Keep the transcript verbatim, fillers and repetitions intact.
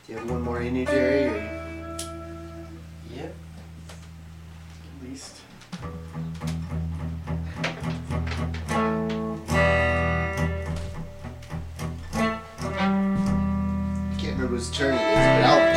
Do you have one more in you, Jerry? Or... Yep. At least. I can't remember whose turn it is, but I'll